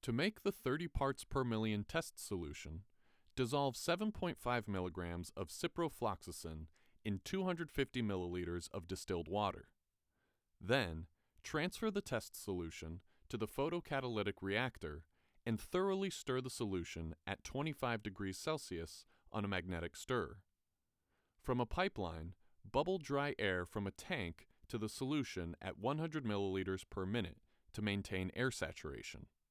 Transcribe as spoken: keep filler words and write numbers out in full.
To make the thirty parts per million test solution, dissolve seven point five milligrams of ciprofloxacin in two hundred fifty milliliters of distilled water. Then, transfer the test solution to the photocatalytic reactor and thoroughly stir the solution at twenty-five degrees Celsius on a magnetic stirrer. From a pipeline, bubble dry air from a tank to the solution at one hundred milliliters per minute to maintain air saturation.